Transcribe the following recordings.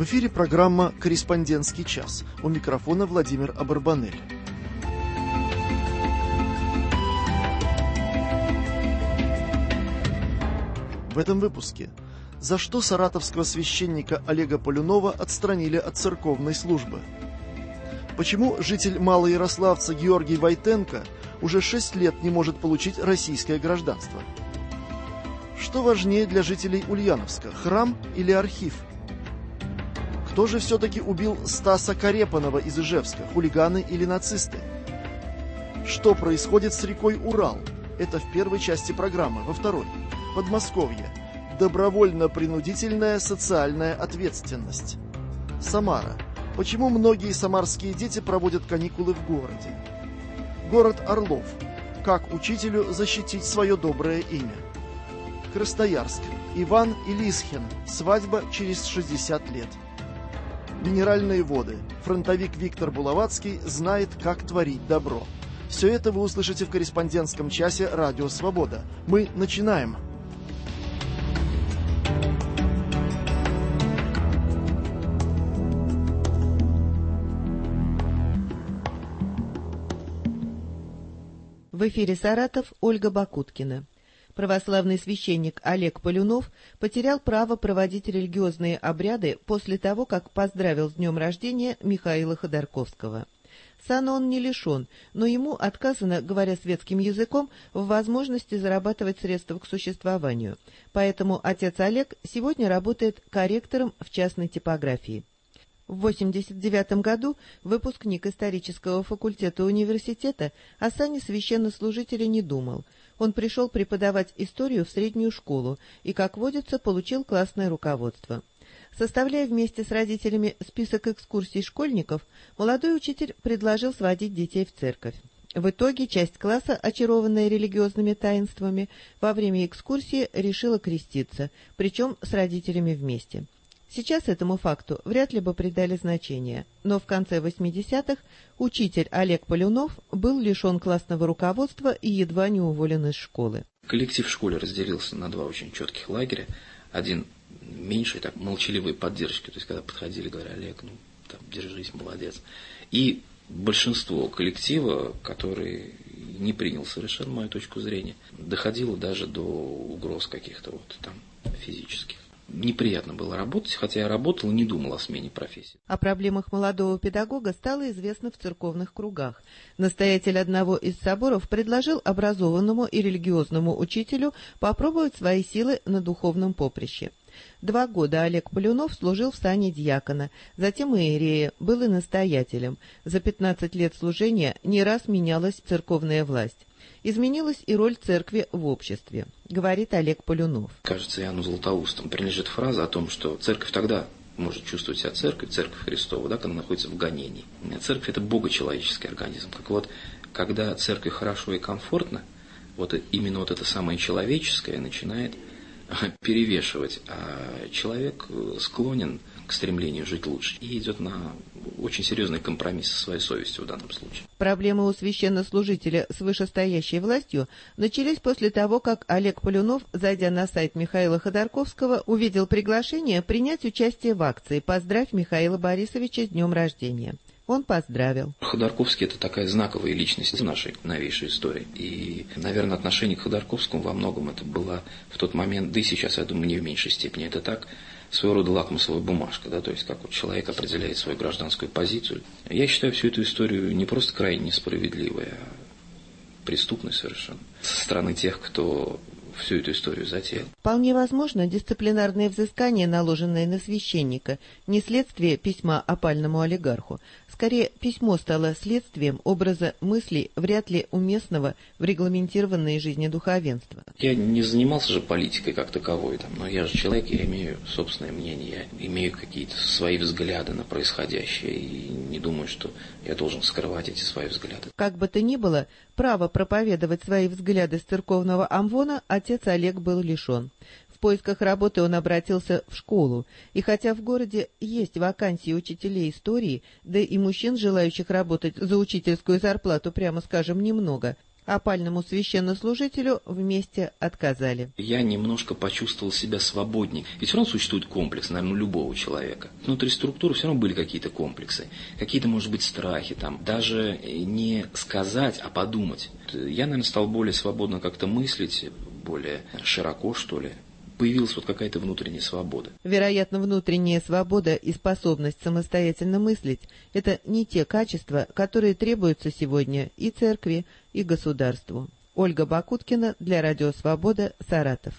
В эфире программа «Корреспондентский час». У микрофона Владимир Абарбанель. В этом выпуске. За что саратовского священника Олега Полюнова отстранили от церковной службы? Почему житель Малоярославца Георгий Войтенко уже 6 лет не может получить российское гражданство? Что важнее для жителей Ульяновска, храм или архив? Кто же все-таки убил Стаса Карепанова из Ижевска, хулиганы или нацисты? Что происходит с рекой Урал? Это в первой части программы. Во второй. Подмосковье. Добровольно-принудительная социальная ответственность. Самара. Почему многие самарские дети проводят каникулы в городе? Город Орлов. Как учителю защитить свое доброе имя? Красноярск. Иван Илисхин. Свадьба через 60 лет. Минеральные воды. Фронтовик Виктор Булавацкий знает, как творить добро. Все это вы услышите в корреспондентском часе «Радио Свобода». Мы начинаем. В эфире «Саратов», Ольга Бакуткина. Православный священник Олег Полюнов потерял право проводить религиозные обряды после того, как поздравил с днем рождения Михаила Ходорковского. Сана он не лишен, но ему отказано, говоря светским языком, в возможности зарабатывать средства к существованию. Поэтому отец Олег сегодня работает корректором в частной типографии. В 1989 году выпускник исторического факультета университета о сане священнослужителя не думал. Он пришел преподавать историю в среднюю школу и, как водится, получил классное руководство. Составляя вместе с родителями список экскурсий школьников, молодой учитель предложил сводить детей в церковь. В итоге часть класса, очарованная религиозными таинствами, во время экскурсии решила креститься, причем с родителями вместе. Сейчас этому факту вряд ли бы придали значение, но в конце 80-х учитель Олег Полюнов был лишен классного руководства и едва не уволен из школы. Коллектив в школе разделился на два очень четких лагеря. Один меньший, так, молчаливой поддержки, то есть когда подходили, говорили: Олег, держись, молодец. И большинство коллектива, который не принял совершенно мою точку зрения, доходило даже до угроз каких-то физических. Неприятно было работать, хотя я работал и не думал о смене профессии. О проблемах молодого педагога стало известно в церковных кругах. Настоятель одного из соборов предложил образованному и религиозному учителю попробовать свои силы на духовном поприще. 2 года Олег Полюнов служил в сане дьякона, затем иерея, был и настоятелем. За 15 лет служения не раз менялась церковная власть. Изменилась и роль церкви в обществе, говорит Олег Полюнов. Кажется, Иоанну Златоустому принадлежит фраза о том, что церковь тогда может чувствовать себя церковь Христова, когда находится в гонении. Церковь – это богочеловеческий организм. Когда церкви хорошо и комфортно, именно это самое человеческое начинает перевешивать, а человек склонен к стремлению жить лучше и идет на очень серьезный компромисс со своей совестью в данном случае. Проблемы у священнослужителя с вышестоящей властью начались после того, как Олег Полюнов, зайдя на сайт Михаила Ходорковского, увидел приглашение принять участие в акции «Поздравь Михаила Борисовича с днем рождения». Он поздравил. Ходорковский – это такая знаковая личность в нашей новейшей истории. И, наверное, отношение к Ходорковскому во многом это было в тот момент, да и сейчас, я думаю, не в меньшей степени. Это так, своего рода лакмусовая бумажка, то есть как человек определяет свою гражданскую позицию. Я считаю всю эту историю не просто крайне несправедливой, а преступной совершенно со стороны тех, кто всю эту историю затеял. Вполне возможно, дисциплинарное взыскание, наложенное на священника, не следствие письма опальному олигарху. Скорее, письмо стало следствием образа мыслей, вряд ли уместного в регламентированной жизни духовенства. Я не занимался же политикой как таковой, но я же человек, я имею собственное мнение, я имею какие-то свои взгляды на происходящее, и не думаю, что я должен скрывать эти свои взгляды. Как бы то ни было, право проповедовать свои взгляды с церковного амвона отец Олег был лишен. В поисках работы он обратился в школу, и хотя в городе есть вакансии учителей истории, да и мужчин, желающих работать за учительскую зарплату, прямо скажем, немного, Опальному священнослужителю вместе отказали. Я немножко почувствовал себя свободнее. Ведь все равно существует комплекс, наверное, у любого человека. Внутри структуры все равно были какие-то комплексы, какие-то, может быть, страхи, там, даже не сказать, а подумать. Я, наверное, стал более свободно как-то мыслить, более широко, что ли. Появилась вот какая-то внутренняя свобода. Вероятно, внутренняя свобода и способность самостоятельно мыслить – это не те качества, которые требуются сегодня и церкви, и государству. Ольга Бакуткина для Радио Свобода, Саратов.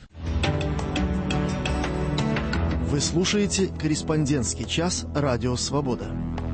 Вы слушаете «Корреспондентский час» Радио Свобода.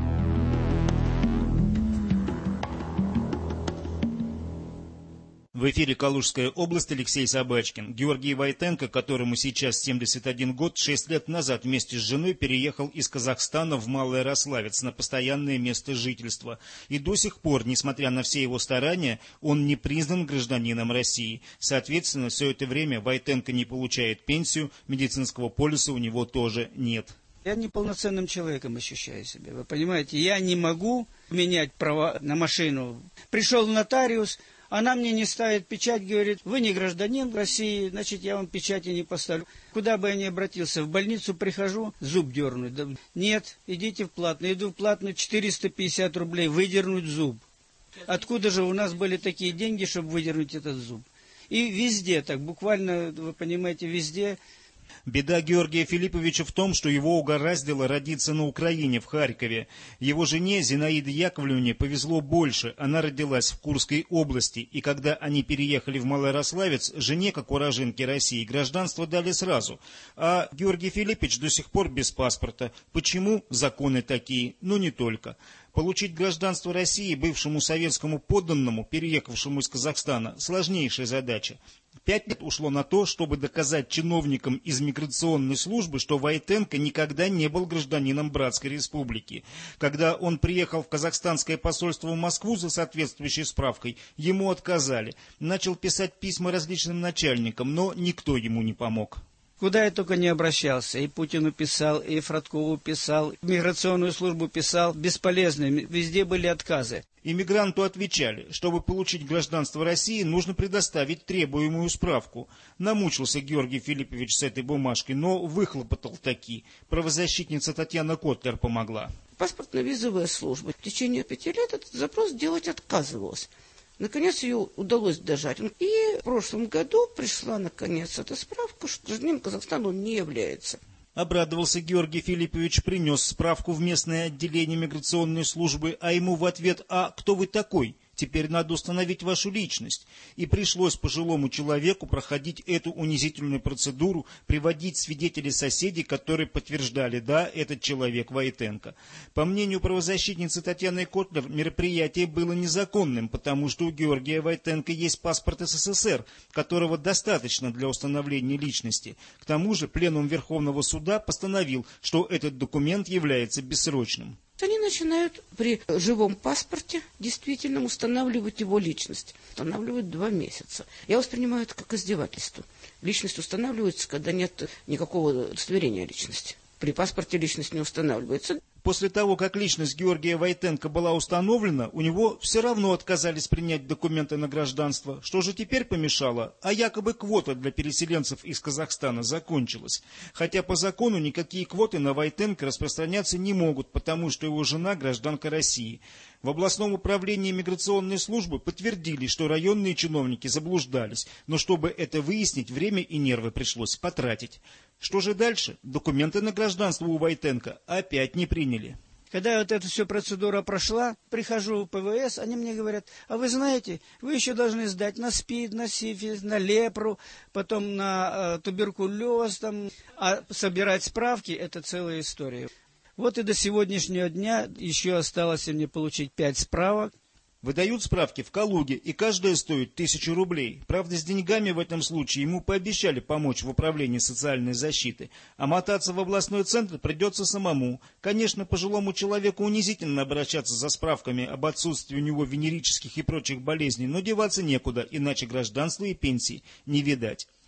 В эфире Калужская область, Алексей Собачкин. Георгий Войтенко, которому сейчас 71 год, 6 лет назад вместе с женой переехал из Казахстана в Малоярославец на постоянное место жительства. И до сих пор, несмотря на все его старания, он не признан гражданином России. Соответственно, все это время Войтенко не получает пенсию, медицинского полиса у него тоже нет. Я неполноценным человеком ощущаю себя, вы понимаете. Я не могу менять права на машину. Пришел нотариус, она мне не ставит печать, говорит, вы не гражданин России, значит, я вам печати не поставлю. Куда бы я ни обратился, в больницу прихожу, зуб дернуть. Да, нет, идите в платную. Иду в платную, 450 рублей, выдернуть зуб. Откуда же у нас были такие деньги, чтобы выдернуть этот зуб? И везде так, буквально, вы понимаете, везде. Беда Георгия Филипповича в том, что его угораздило родиться на Украине, в Харькове. Его жене Зинаиде Яковлевне повезло больше. Она родилась в Курской области. И когда они переехали в Малоярославец, жене, как уроженке России, гражданство дали сразу. А Георгий Филиппович до сих пор без паспорта. Почему? Законы такие. Но не только. Получить гражданство России бывшему советскому подданному, переехавшему из Казахстана, сложнейшая задача. 5 лет ушло на то, чтобы доказать чиновникам из миграционной службы, что Войтенко никогда не был гражданином Братской Республики. Когда он приехал в казахстанское посольство в Москву за соответствующей справкой, ему отказали. Начал писать письма различным начальникам, но никто ему не помог. Куда я только не обращался, и Путину писал, и Фроткову писал, в миграционную службу писал, бесполезно, везде были отказы. Иммигранту отвечали, чтобы получить гражданство России, нужно предоставить требуемую справку. Намучился Георгий Филиппович с этой бумажкой, но выхлопотал таки. Правозащитница Татьяна Котлер помогла. Паспортно-визовая служба в течение 5 лет этот запрос делать отказывалась. Наконец ее удалось дожать. И в прошлом году пришла, наконец, эта справка, что гражданином Казахстана он не является. Обрадовался Георгий Филиппович, принес справку в местное отделение миграционной службы, а ему в ответ: «А кто вы такой? Теперь надо установить вашу личность». И пришлось пожилому человеку проходить эту унизительную процедуру, приводить свидетелей соседей, которые подтверждали: да, этот человек Войтенко. По мнению правозащитницы Татьяны Котлер, мероприятие было незаконным, потому что у Георгия Войтенко есть паспорт СССР, которого достаточно для установления личности. К тому же пленум Верховного суда постановил, что этот документ является бессрочным. Они начинают при живом паспорте действительно устанавливать его личность. Устанавливают 2 месяца. Я воспринимаю это как издевательство. Личность устанавливается, когда нет никакого удостоверения личности. При паспорте личность не устанавливается. После того, как личность Георгия Войтенко была установлена, у него все равно отказались принять документы на гражданство. Что же теперь помешало? А якобы квота для переселенцев из Казахстана закончилась. Хотя по закону никакие квоты на Войтенко распространяться не могут, потому что его жена гражданка России. В областном управлении миграционной службы подтвердили, что районные чиновники заблуждались, но чтобы это выяснить, время и нервы пришлось потратить. Что же дальше? Документы на гражданство у Войтенко опять не приняли. Когда вот эта вся процедура прошла, прихожу в ПВС, они мне говорят: а вы знаете, вы еще должны сдать на СПИД, на сифилис, на лепру, потом на туберкулез, там, а собирать справки – это целая история. Вот и до сегодняшнего дня еще осталось мне получить 5 справок. Выдают справки в Калуге, и каждая стоит 1000 рублей. Правда, с деньгами в этом случае ему пообещали помочь в управлении социальной защиты, а мотаться в областной центр придется самому. Конечно, пожилому человеку унизительно обращаться за справками об отсутствии у него венерических и прочих болезней, но деваться некуда, иначе гражданства и пенсии не видать.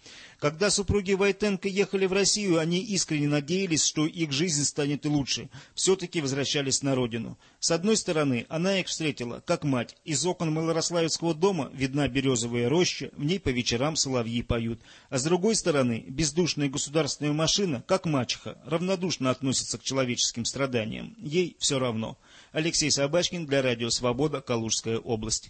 Когда супруги Войтенко ехали в Россию, они искренне надеялись, что их жизнь станет лучше. Все-таки возвращались на родину. С одной стороны, она их встретила, как мать. Из окон Малорославецкого дома видна березовая роща, в ней по вечерам соловьи поют. А с другой стороны, бездушная государственная машина, как мачеха, равнодушно относится к человеческим страданиям. Ей все равно. Алексей Собачкин для Радио Свобода, Калужская область.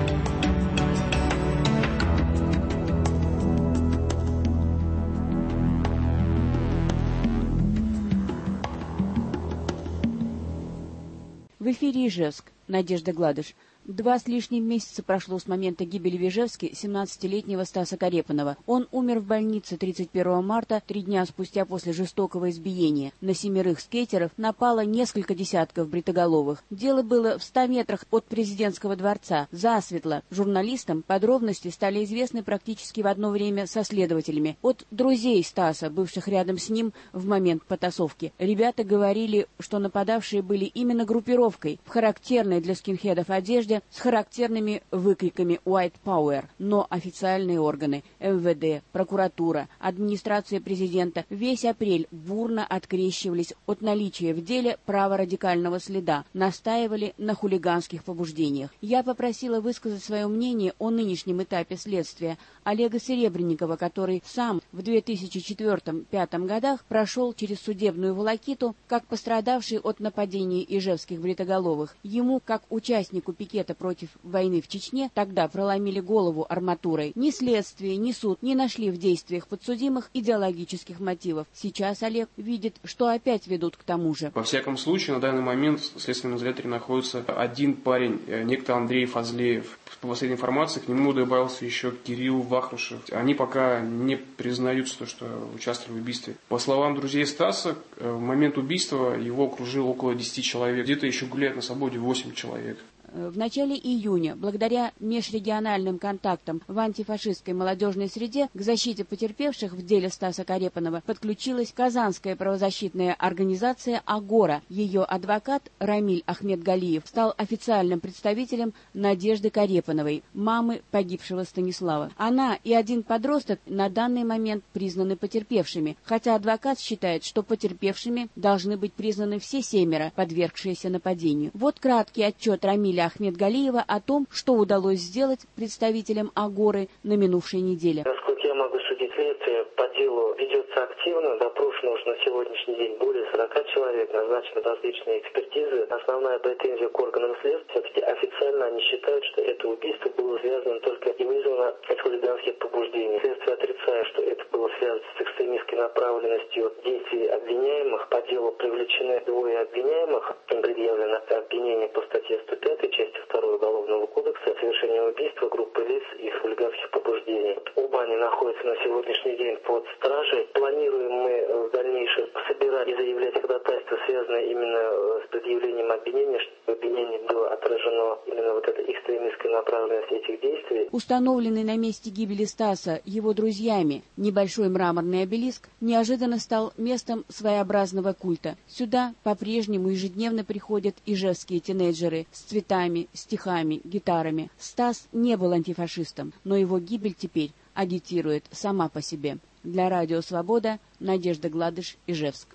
В эфире Ижевск. Надежда Гладыш. 2 с лишним месяца прошло с момента гибели в Ижевске 17-летнего Стаса Карепанова. Он умер в больнице 31 марта, 3 дня спустя после жестокого избиения. На 7 скейтеров напало несколько десятков бритоголовых. Дело было в 100 метрах от президентского дворца, засветло. Журналистам подробности стали известны практически в одно время со следователями. От друзей Стаса, бывших рядом с ним в момент потасовки. Ребята говорили, что нападавшие были именно группировкой в характерной для скинхедов одежде, с характерными выкриками «White Power», но официальные органы, МВД, прокуратура, администрация президента весь апрель бурно открещивались от наличия в деле праворадикального следа, настаивали на хулиганских побуждениях. Я попросила высказать свое мнение о нынешнем этапе следствия Олега Серебренникова, который сам в 2004-2005 годах прошел через судебную волокиту как пострадавший от нападений ижевских бритоголовых. Ему, как участнику пикета против войны в Чечне, тогда проломили голову арматурой. Ни следствие, ни суд не нашли в действиях подсудимых идеологических мотивов. Сейчас Олег видит, что опять ведут к тому же. Во всяком случае, на данный момент в следственном изоляторе находится один парень, некто Андрей Фазлеев. По последней информации, к нему добавился еще Кирилл Вахрушев. Они пока не признаются, что участвовали в убийстве. По словам друзей Стаса, в момент убийства его окружило около 10 человек. Где-то еще гуляет на свободе 8 человек. В начале июня, благодаря межрегиональным контактам в антифашистской молодежной среде, к защите потерпевших в деле Стаса Карепанова подключилась казанская правозащитная организация «Агора». Ее адвокат Рамиль Ахмедгалиев стал официальным представителем Надежды Карепановой, мамы погибшего Станислава. Она и один подросток на данный момент признаны потерпевшими, хотя адвокат считает, что потерпевшими должны быть признаны все 7, подвергшиеся нападению. Вот краткий отчет Рамиля Ахмедгалиева о том, что удалось сделать представителям Агоры на минувшей неделе. Насколько я могу судить, следствие по делу ведется активно. Допрошено уже на сегодняшний день более 40 человек, назначены различные экспертизы. Основная претензия к органам следствия, все-таки официально они считают, что это убийство было связано только и вызвано от хулиганских побуждений. Следствие отрицает, что это было связано с экстремистской направленностью действий обвиняемых. По делу привлечены 2 обвиняемых, им предъявлено обвинение по статье 105 части 2 Уголовного кодекса совершение убийства группы лиц из хулиганских побуждений. Оба они находятся на сегодняшний день под стражей. Планируем мы в дальнейшем собирать и заявлять ходатайство, связанное именно с предъявлением обвинения, чтобы обвинение было отражено именно вот этой экстремистской направленности этих действий. Установленный на месте гибели Стаса его друзьями небольшой мраморный обелиск неожиданно стал местом своеобразного культа. Сюда по-прежнему ежедневно приходят ижевские тинейджеры с цветами, стихами, гитарами. Стас не был антифашистом, но его гибель теперь агитирует сама по себе. Для Радио Свобода Надежда Гладыш, Ижевск.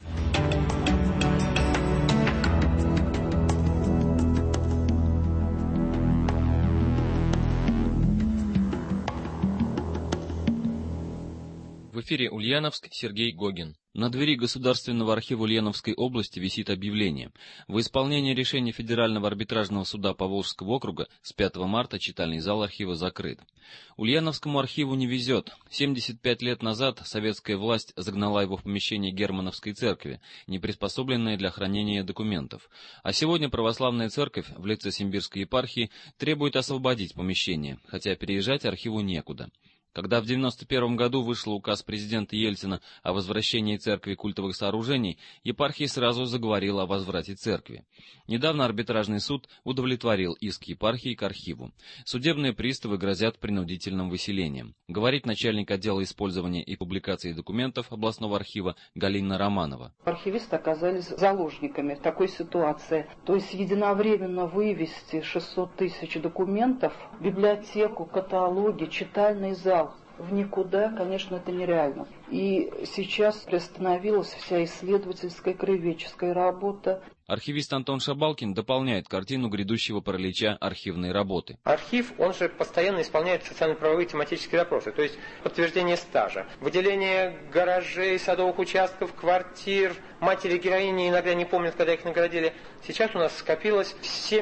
В эфире Ульяновск, Сергей Гогин. На двери Государственного архива Ульяновской области висит объявление. В исполнении решения Федерального арбитражного суда Поволжского округа с 5 марта читальный зал архива закрыт. Ульяновскому архиву не везет. 75 лет назад советская власть загнала его в помещение Германовской церкви, не приспособленное для хранения документов. А сегодня православная церковь в лице Симбирской епархии требует освободить помещение, хотя переезжать архиву некуда. Когда в 1991 году вышел указ президента Ельцина о возвращении церкви культовых сооружений, епархия сразу заговорила о возврате церкви. Недавно арбитражный суд удовлетворил иск епархии к архиву. Судебные приставы грозят принудительным выселением. Говорит начальник отдела использования и публикации документов областного архива Галина Романова. Архивисты оказались заложниками такой ситуации. То есть единовременно вывести 600 тысяч документов, библиотеку, каталоги, читальный зал. в никуда, конечно, это нереально. И сейчас приостановилась вся исследовательская, краеведческая работа. Архивист Антон Шабалкин дополняет картину грядущего паралича архивной работы. Архив, он же постоянно исполняет социально-правовые тематические запросы, то есть подтверждение стажа, выделение гаражей, садовых участков, квартир. Матери героини иногда не помнят, когда их наградили. Сейчас у нас скопилось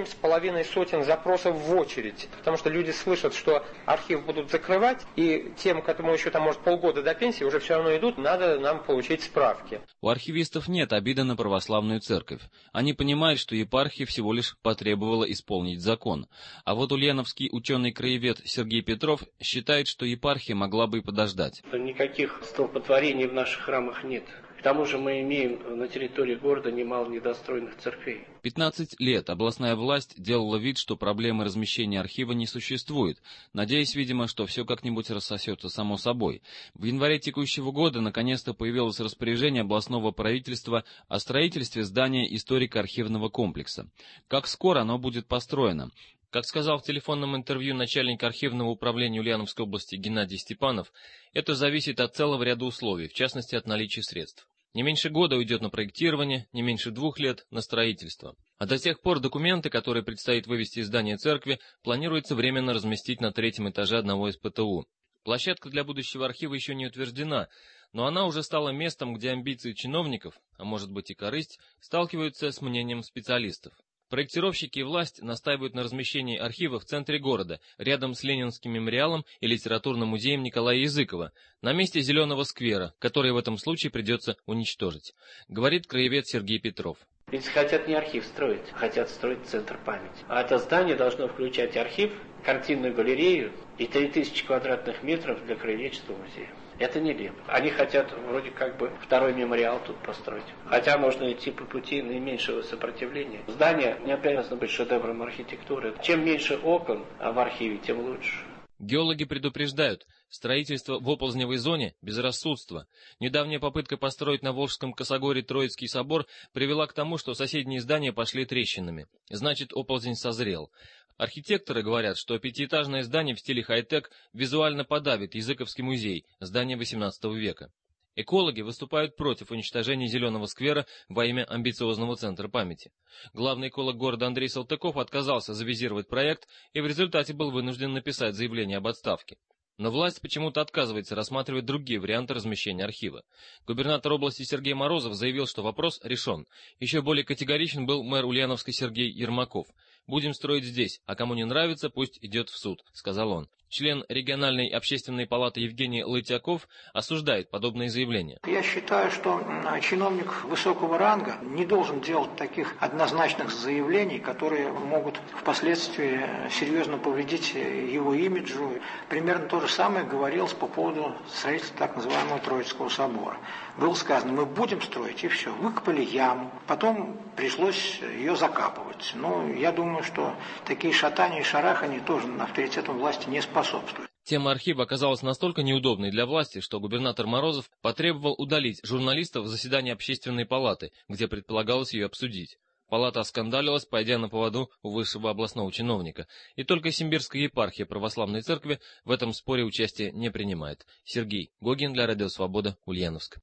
7,5 сотен запросов в очередь, потому что люди слышат, что архив будут закрывать, и тем, которому еще там, может, полгода до пенсии, уже все равно идут, надо нам получить справки. У архивистов нет обиды на православную церковь. Они понимают, что епархия всего лишь потребовала исполнить закон. А вот ульяновский ученый-краевед Сергей Петров считает, что епархия могла бы и подождать. Никаких столпотворений в наших храмах нет. К тому же мы имеем на территории города немало недостроенных церквей. 15 лет областная власть делала вид, что проблемы размещения архива не существует, надеясь, видимо, что все как-нибудь рассосется само собой. В январе текущего года наконец-то появилось распоряжение областного правительства о строительстве здания историко-архивного комплекса. Как скоро оно будет построено? Как сказал в телефонном интервью начальник архивного управления Ульяновской области Геннадий Степанов, это зависит от целого ряда условий, в частности от наличия средств. Не меньше года уйдет на проектирование, не меньше 2 лет на строительство. А до тех пор документы, которые предстоит вывести из здания церкви, планируется временно разместить на 3-м этаже одного из ПТУ. Площадка для будущего архива еще не утверждена, но она уже стала местом, где амбиции чиновников, а может быть и корысть, сталкиваются с мнением специалистов. Проектировщики и власть настаивают на размещении архива в центре города, рядом с Ленинским мемориалом и литературным музеем Николая Языкова, на месте Зеленого сквера, который в этом случае придется уничтожить, говорит краевед Сергей Петров. Ведь хотят не архив строить, хотят строить центр памяти. А это здание должно включать архив, картинную галерею и 3000 квадратных метров для краеведческого музея. Это нелепо. Они хотят вроде как бы 2-й мемориал тут построить. Хотя можно идти по пути наименьшего сопротивления. Здание не обязано быть шедевром архитектуры. Чем меньше окон в архиве, тем лучше. Геологи предупреждают, строительство в оползневой зоне – безрассудство. Недавняя попытка построить на Волжском косогоре Троицкий собор привела к тому, что соседние здания пошли трещинами. Значит, оползень созрел. Архитекторы говорят, что 5-этажное здание в стиле хай-тек визуально подавит Языковский музей, здание XVIII века. Экологи выступают против уничтожения Зеленого сквера во имя амбициозного центра памяти. Главный эколог города Андрей Салтыков отказался завизировать проект и в результате был вынужден написать заявление об отставке. Но власть почему-то отказывается рассматривать другие варианты размещения архива. Губернатор области Сергей Морозов заявил, что вопрос решен. Еще более категоричен был мэр Ульяновска Сергей Ермаков. «Будем строить здесь, а кому не нравится, пусть идет в суд», — сказал он. Член региональной общественной палаты Евгений Лытяков осуждает подобные заявления. Я считаю, что чиновник высокого ранга не должен делать таких однозначных заявлений, которые могут впоследствии серьезно повредить его имиджу. Примерно то же самое говорилось по поводу строительства так называемого Троицкого собора. Было сказано, мы будем строить, и все. Выкопали яму, потом пришлось ее закапывать. Но я думаю, что такие шатания и шарахания тоже авторитетом власти не способствуют. Тема архива оказалась настолько неудобной для власти, что губернатор Морозов потребовал удалить журналистов в заседании общественной палаты, где предполагалось ее обсудить. Палата оскандалилась, пойдя на поводу у высшего областного чиновника, и только Симбирская епархия православной церкви в этом споре участия не принимает. Сергей Гогин для Радио Свобода, Ульяновск.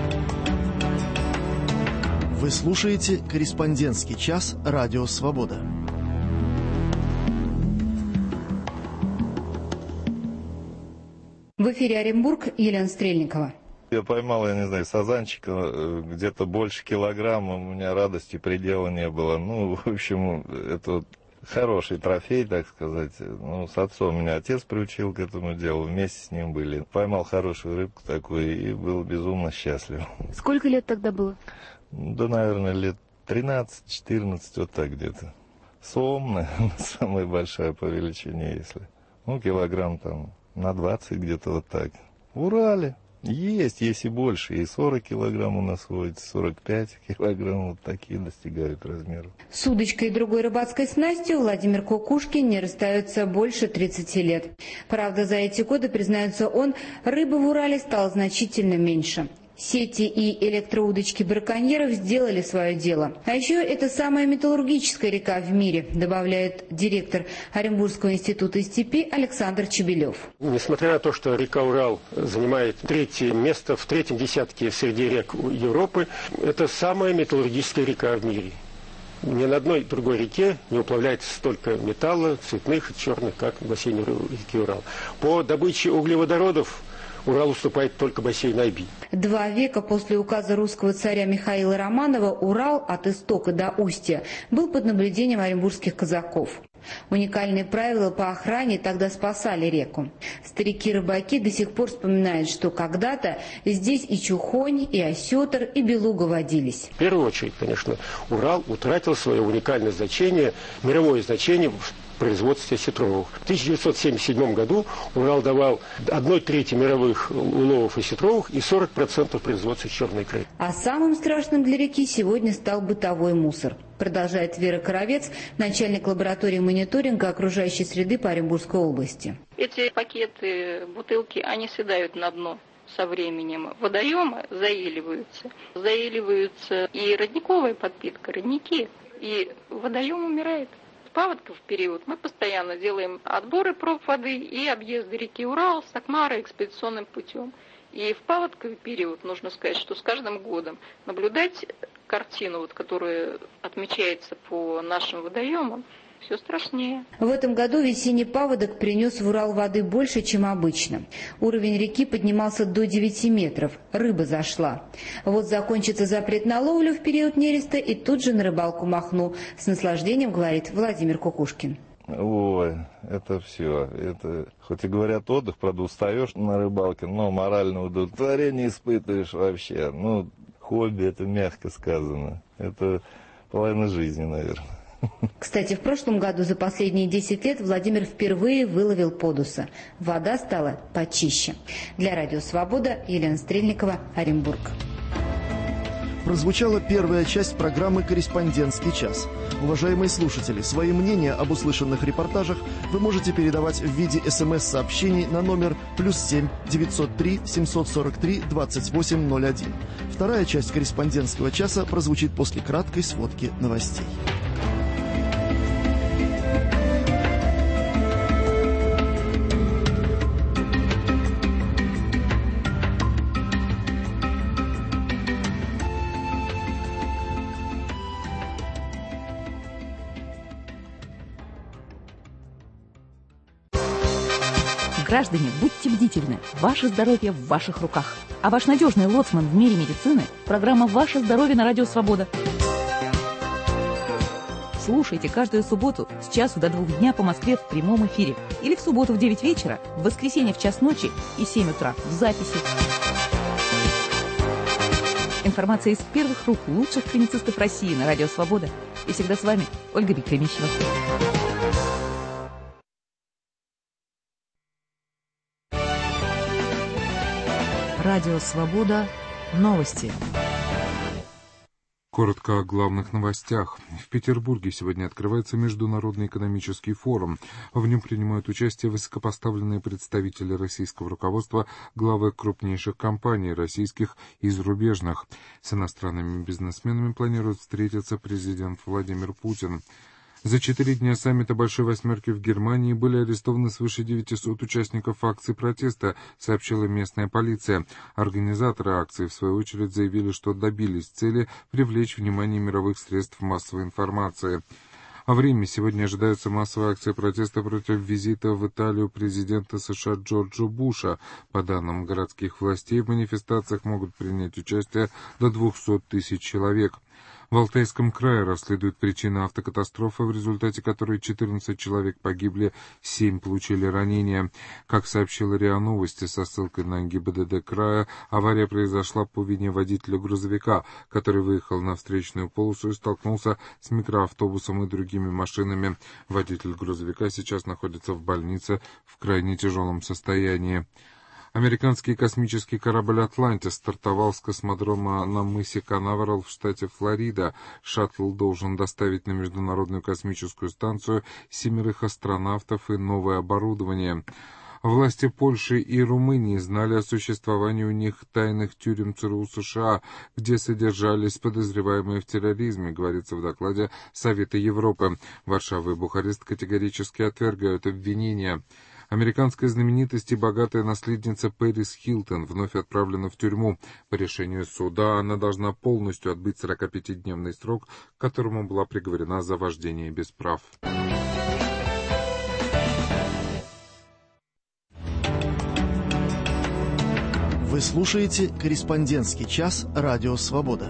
Вы слушаете «Корреспондентский час» Радио Свобода. В эфире Оренбург, Елена Стрельникова. Я поймал, я не знаю, сазанчика где-то больше килограмма, у меня радости предела не было. Ну, в общем, это хороший трофей, так сказать. Ну, с отцом меня отец приучил к этому делу, вместе с ним были. Поймал хорошую рыбку такую и был безумно счастлив. Сколько лет тогда было? Да, наверное, лет 13-14, вот так где-то. Сом, наверное, самая большая по величине, если. Ну, килограмм там на 20 где-то вот так. В Урале. Есть и больше. И 40 килограмм у нас водится, 45 килограмм. Вот такие достигают размеров. С удочкой и другой рыбацкой снастью Владимир Кукушкин не расстается больше 30 лет. Правда, за эти годы, признается он, рыбы в Урале стало значительно меньше. Сети и электроудочки браконьеров сделали свое дело. А еще это самая металлургическая река в мире, добавляет директор Оренбургского института степи Александр Чебелев. Несмотря на то, что река Урал занимает третье место в третьем десятке среди рек Европы, это самая металлургическая река в мире. Ни на одной другой реке не уплавляется столько металла, цветных и черных, как в бассейне реки Урал. По добыче углеводородов Урал уступает только бассейну Аби. 2 века после указа русского царя Михаила Романова Урал от истока до устья был под наблюдением оренбургских казаков. Уникальные правила по охране тогда спасали реку. Старики-рыбаки до сих пор вспоминают, что когда-то здесь и чухонь, и осетр, и белуга водились. В первую очередь, конечно, Урал утратил свое уникальное значение, мировое значение в производстве осетровых. В 1977 году Урал давал 1/3 мировых уловов осетровых и 40% производства черной икры. А самым страшным для реки сегодня стал бытовой мусор, продолжает Вера Коровец, начальник лаборатории мониторинга окружающей среды по Оренбургской области. Эти пакеты, бутылки, они седают на дно со временем. Водоемы заиливаются. Заиливаются и родниковая подпитка, родники. И водоем умирает. Паводков период мы постоянно делаем отборы проб воды и объезды реки Урал, Сакмара экспедиционным путем. И в паводковый период, нужно сказать, что с каждым годом наблюдать картину, которая отмечается по нашим водоемам, все страшнее. В этом году весенний паводок принес в Урал воды больше, чем обычно. Уровень реки поднимался до 9 метров. Рыба зашла. Вот закончится запрет на ловлю в период нереста, и тут же на рыбалку махну. С наслаждением говорит Владимир Кукушкин. Ой, это все. Это, хоть и говорят отдых, правда, устаешь на рыбалке, но моральное удовлетворение испытываешь вообще. Ну, хобби, это мягко сказано. Это половина жизни, наверное. Кстати, в прошлом году за последние 10 лет Владимир впервые выловил подуса. Вода стала почище. Для Радио Свобода, Елена Стрельникова, Оренбург. Прозвучала первая часть программы «Корреспондентский час». Уважаемые слушатели, свои мнения об услышанных репортажах вы можете передавать в виде СМС-сообщений на номер +7 903 743 2801. Вторая часть «Корреспондентского часа» прозвучит после краткой сводки новостей. Граждане, будьте бдительны. Ваше здоровье в ваших руках. А ваш надежный лоцман в мире медицины – программа «Ваше здоровье» на Радио Свобода. Слушайте каждую субботу с часу до 2 дня по Москве в прямом эфире. Или в субботу в 9 вечера, в воскресенье в час ночи и 7 утра в записи. Информация из первых рук лучших клиницистов России на Радио Свобода. И всегда с вами Ольга Бекремищева. Радио Свобода. Новости. Коротко о главных новостях. В Петербурге сегодня открывается Международный экономический форум. В нем принимают участие высокопоставленные представители российского руководства, главы крупнейших компаний, российских и зарубежных. С иностранными бизнесменами планирует встретиться президент Владимир Путин. За 4 дня саммита Большой Восьмерки в Германии были арестованы свыше 900 участников акций протеста, сообщила местная полиция. Организаторы акции, в свою очередь, заявили, что добились цели привлечь внимание мировых средств массовой информации. А в Риме сегодня ожидается массовая акция протеста против визита в Италию президента США Джорджа Буша. По данным городских властей, в манифестациях могут принять участие до 200 тысяч человек. В Алтайском крае расследуют причины автокатастрофы, в результате которой 14 человек погибли, 7 получили ранения. Как сообщила РИА Новости со ссылкой на ГИБДД края, авария произошла по вине водителя грузовика, который выехал на встречную полосу и столкнулся с микроавтобусом и другими машинами. Водитель грузовика сейчас находится в больнице в крайне тяжелом состоянии. Американский космический корабль «Атлантис» стартовал с космодрома на мысе Канаверал в штате Флорида. Шаттл должен доставить на Международную космическую станцию 7 астронавтов и новое оборудование. Власти Польши и Румынии знали о существовании у них тайных тюрем ЦРУ США, где содержались подозреваемые в терроризме, говорится в докладе Совета Европы. Варшава и Бухарест категорически отвергают обвинения. Американская знаменитость и богатая наследница Пэрис Хилтон вновь отправлена в тюрьму. По решению суда она должна полностью отбыть 45-дневный срок, к которому была приговорена за вождение без прав. Вы слушаете «Корреспондентский час» Радио Свобода.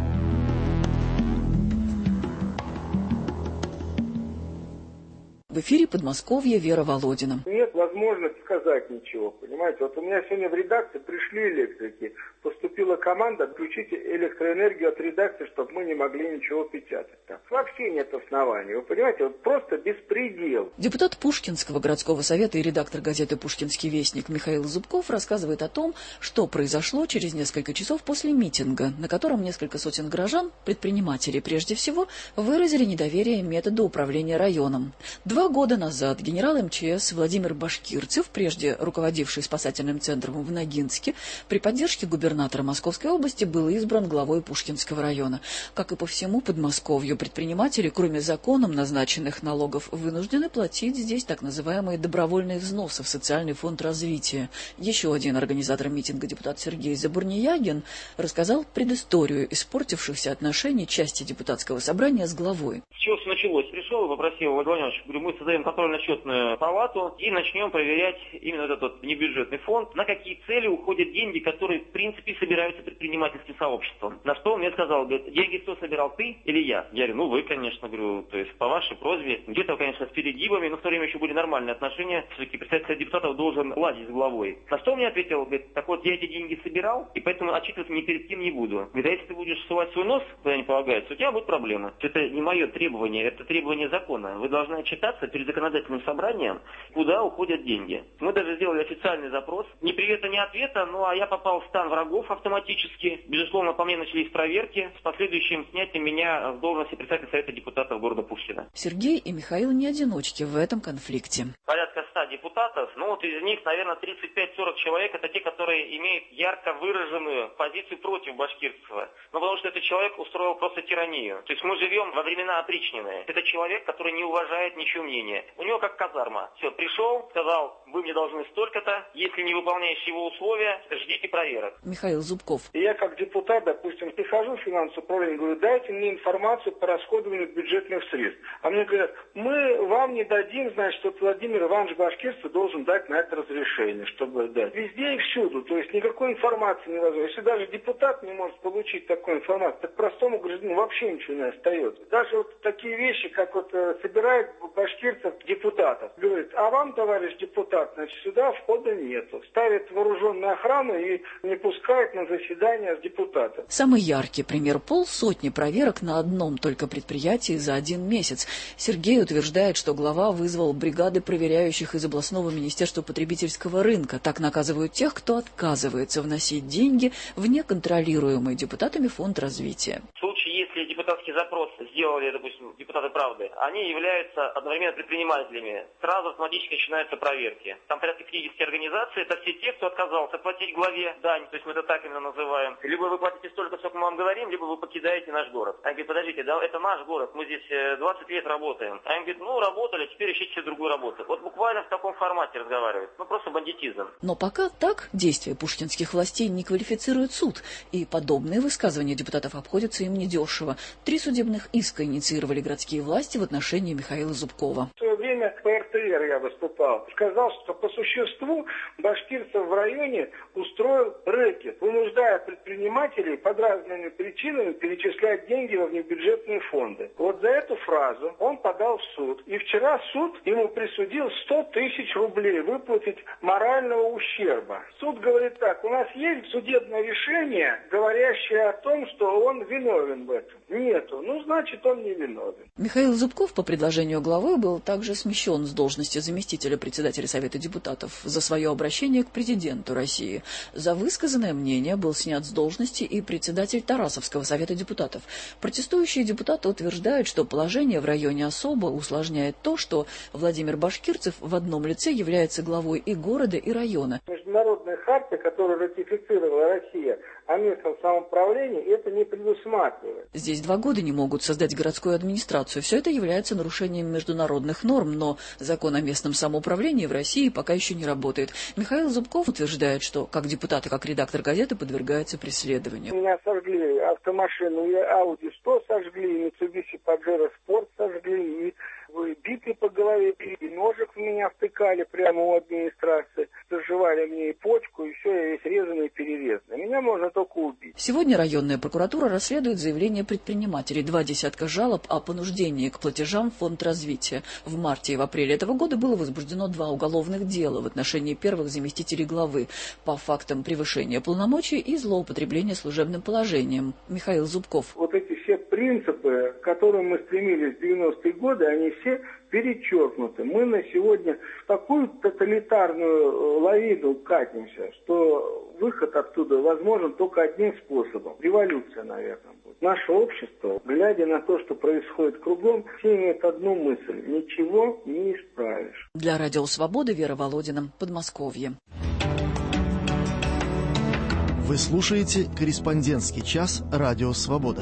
В эфире Подмосковья Вера Володина. Нет возможности сказать ничего, понимаете. Вот у меня сегодня в редакции пришли электрики. Поступила команда отключить электроэнергию от редакции, чтобы мы не могли ничего печатать. Там вообще нет оснований. Вы понимаете, вот просто беспредел. Депутат Пушкинского городского совета и редактор газеты «Пушкинский вестник» Михаил Зубков рассказывает о том, что произошло через несколько часов после митинга, на котором несколько сотен горожан, предпринимателей прежде всего, выразили недоверие методу управления районом. 2 года назад генерал МЧС Владимир Башкирцев, прежде руководивший спасательным центром в Ногинске, при поддержке губернатора Московской области был избран главой Пушкинского района. Как и по всему Подмосковью, предприниматели, кроме законом назначенных налогов, вынуждены платить здесь так называемые добровольные взносы в социальный фонд развития. Еще один организатор митинга, депутат Сергей Забурниягин, рассказал предысторию испортившихся отношений части депутатского собрания с главой. С чего все началось? Пришел и попросил Владимир Иванович, говорю, мы создаем контрольно-счетную палату и начнем проверять именно этот вот внебюджетный фонд, на какие цели уходят деньги, которые, в принципе, собираются предпринимательским сообществом. На что он мне сказал, говорит, деньги кто собирал, ты или я? Я говорю, ну вы, конечно, говорю, то есть по вашей просьбе. Где-то, конечно, с перегибами, но в то время еще были нормальные отношения. Все-таки представитель депутатов должен ладить с главой. На что он мне ответил, говорит, так вот я эти деньги собирал, и поэтому отчитываться ни перед кем не буду. Говорит, а если ты будешь сувать свой нос, куда не полагается, у тебя будут проблемы. Это не мое требование, это требование закона. Вы должны отчитаться перед законодательным собранием, куда уходят деньги. Мы даже сделали официальный запрос. Ни привета, ни ответа, ну а я попал в стан врагов автоматически. Безусловно, по мне начались проверки с последующим снятием меня с должности председателя Совета депутатов города Пушкина. Сергей и Михаил не одиночки в этом конфликте. Порядка 100 депутатов, ну вот из них, наверное, 35-40 человек, это те, которые имеют ярко выраженную позицию против Башкирцева. Ну потому что этот человек устроил просто тиранию. То есть мы живем во времена опричнины. Это человек, который не уважает ничье мнение. У него как казарма. Все, пришел, сказал, вы мне должны столько-то, если не выполняешь его условия, ждите проверок. Михаил Зубков. И я как депутат, допустим, прихожу в финансовое управление, говорю, дайте мне информацию по расходованию бюджетных средств. А мне говорят, мы вам не дадим, значит, что Владимир Иванович Башкирцев должен дать на это разрешение, чтобы дать. Везде и всюду, то есть никакой информации невозможно. Если даже депутат не может получить такую информацию, так простому гражданину вообще ничего не остается. Даже вот такие вещи, как вот собирает Башкирцев депутатов, говорит, а вам, товарищ депутат, значит, сюда входа нету. Ставит вооруженную охрану и не пускает на заседания депутатов. Самый яркий пример: 500 проверок на одном только предприятии за 1 месяц. Сергей утверждает, что глава вызвал бригады проверяющих из областного министерства потребительского рынка. Так наказывают тех, кто отказывается вносить деньги в неконтролируемый депутатами фонд развития. В случае, если депутатский запрос сделали, допустим, депутаты «Правды», они являются одновременно предпринимателями, сразу автоматически начинаются проверки. Там порядка 50 организаций, это все те, кто отказался платить главе дань, то есть мы это так именно называем. Либо вы платите столько, сколько мы вам говорим, либо вы покидаете наш город. Они говорят, подождите, да, это наш город, мы здесь 20 лет работаем. Они говорят, ну, работали, теперь ищите себе другую работу. Вот буквально в таком формате разговаривают. Ну, просто бандитизм. Но пока так действия пушкинских властей не квалифицирует суд, и подобные высказывания депутатов обходятся им недешево. 3 судебных иска инициировали городские власти в отношении Михаила Зубкова. В свое время по РТР я выступал. Сказал, что по существу Башкирцев в районе устроил рэкет, вынуждая предпринимателей под разными причинами перечислять деньги во внебюджетные фонды. Вот за эту фразу он подал в суд. И вчера суд ему присудил 100 тысяч рублей выплатить морального ущерба. Суд говорит так, у нас есть судебное решение, говорящее о том, что он виновен в этом. Нету. Ну, значит, он не виновен. Михаил Зубков по предложению главы был также смещен снесен с должности заместителя председателя Совета депутатов за свое обращение к президенту России. За высказанное мнение был снят с должности и председатель Тарасовского Совета депутатов. Протестующие депутаты утверждают, что положение в районе особо усложняет то, что Владимир Башкирцев в одном лице является главой и города, и района. Международная хартия, которую ратифицировала Россия о местном самоуправлении, это не предусматривает. Здесь 2 года не могут создать городскую администрацию. Все это является нарушением международных норм, но закон о местном самоуправлении в России пока еще не работает. Михаил Зубков утверждает, что как депутат и как редактор газеты подвергается преследованию. Меня сожгли автомашину, и Audi 100 сожгли, и Mitsubishi Pajero Sport сожгли, и битли по голове, и ножик в меня втыкали прямо у администрации, заживали мне и почку, и все, я весь резанный и перерезанный. Меня можно только убить. Сегодня районная прокуратура расследует заявление предпринимателей. 2 десятка жалоб о понуждении к платежам в фонд развития. В марте и в апреле этого года было возбуждено 2 уголовных дела в отношении первых заместителей главы по фактам превышения полномочий и злоупотребления служебным положением. Михаил Зубков. Вот эти все принципы, к которым мы стремились в 90-е годы, они все перечеркнуты. Мы на сегодня в такую тоталитарную лавину катимся, что выход оттуда возможен только одним способом. Революция, наверное, будет. Наше общество, глядя на то, что происходит кругом, все имеют одну мысль: ничего не исправишь. Для Радио Свобода Вера Володина, Подмосковье. Вы слушаете «Корреспондентский час» Радио Свобода.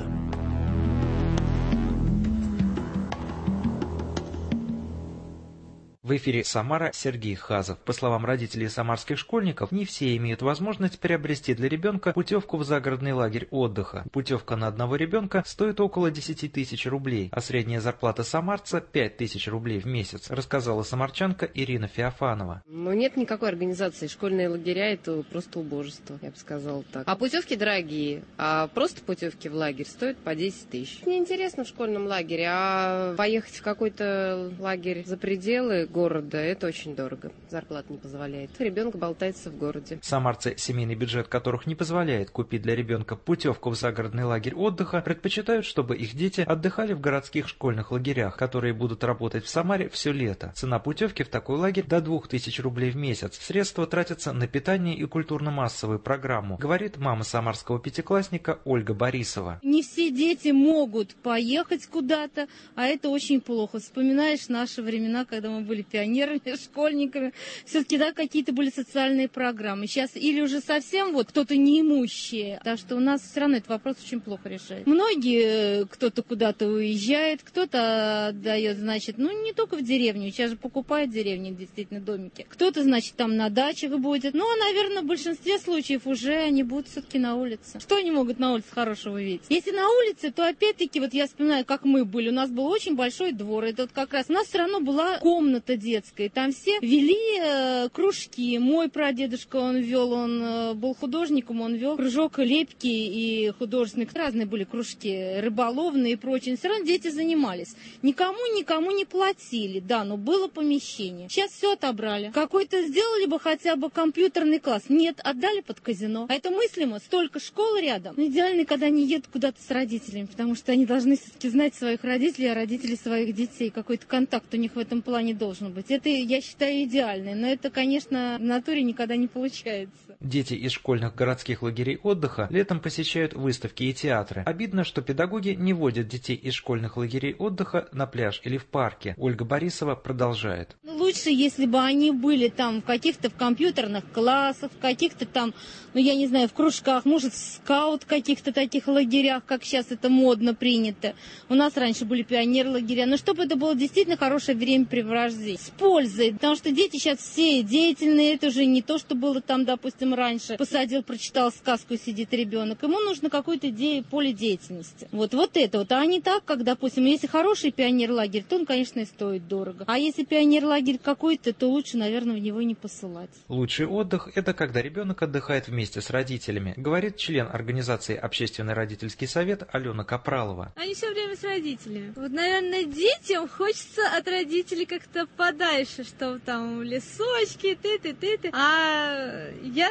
В эфире Самара, Сергей Хазов. По словам родителей самарских школьников, не все имеют возможность приобрести для ребенка путевку в загородный лагерь отдыха. Путевка на одного ребенка стоит около 10 тысяч рублей, а средняя зарплата самарца 5 тысяч рублей в месяц, рассказала самарчанка Ирина Феофанова. Но нет никакой организации. Школьные лагеря — это просто убожество, я бы сказала так. А путевки дорогие, а просто путевки в лагерь стоят по 10 тысяч. Мне интересно в школьном лагере, а поехать в какой-то лагерь за пределы города — это очень дорого. Зарплата не позволяет. Ребенок болтается в городе. Самарцы, семейный бюджет которых не позволяет купить для ребенка путевку в загородный лагерь отдыха, предпочитают, чтобы их дети отдыхали в городских школьных лагерях, которые будут работать в Самаре все лето. Цена путевки в такой лагерь до 2000 рублей в месяц. Средства тратятся на питание и культурно-массовую программу, говорит мама самарского пятиклассника Ольга Борисова. Не все дети могут поехать куда-то, а это очень плохо. Вспоминаешь наши времена, когда мы были пионерами, школьниками, все-таки, да, какие-то были социальные программы. Сейчас или уже совсем вот кто-то неимущий, так что у нас все равно этот вопрос очень плохо решает. Многие, кто-то куда-то уезжает, кто-то отдает, значит, ну не только в деревню, сейчас же покупают деревни, действительно, домики. Кто-то, значит, там на дачах будет, ну, а, наверное, в большинстве случаев уже они будут все-таки на улице. Что они могут на улице хорошего видеть? Если на улице, то опять-таки, вот я вспоминаю, как мы были, у нас был очень большой двор, это вот как раз, у нас все равно была комната детская, там все вели кружки. Мой прадедушка, он вел, он был художником, он вел кружок лепки и художественных. Разные были кружки, рыболовные и прочее. Все равно дети занимались. Никому не платили, да, но было помещение. Сейчас все отобрали. Какой-то сделали бы хотя бы компьютерный класс. Нет, отдали под казино. А это мыслимо, столько школ рядом. Ну, идеально, когда они едут куда-то с родителями, потому что они должны все-таки знать своих родителей, а родители своих детей. Какой-то контакт у них в этом плане должен быть. Это, я считаю, идеально, но это, конечно, в натуре никогда не получается. Дети из школьных городских лагерей отдыха летом посещают выставки и театры. Обидно, что педагоги не водят детей из школьных лагерей отдыха на пляж или в парке. Ольга Борисова продолжает. Лучше, если бы они были там в каких-то в компьютерных классах, в каких-то там, ну я не знаю, в кружках, может, в скаут каких-то таких лагерях, как сейчас это модно принято. У нас раньше были пионер-лагеря, но чтобы это было действительно хорошее времяпрепровождение, с пользой, потому что дети сейчас все деятельные, это уже не то, что было там, допустим, раньше. Посадил, прочитал сказку и сидит ребенок. Ему нужно какое-то поле деятельности. Вот это вот. А не так, как, допустим, если хороший пионер-лагерь, то он, конечно, и стоит дорого. А если пионер-лагерь какой-то, то лучше, наверное, в него не посылать. Лучший отдых – это когда ребенок отдыхает вместе с родителями, говорит член организации «Общественный родительский совет» Алена Капралова. Они все время с родителями. Вот, наверное, детям хочется от родителей как-то подальше, что там лесочки, ты. А я